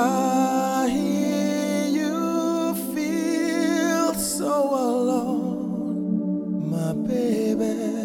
I hear you feel so alone, my baby.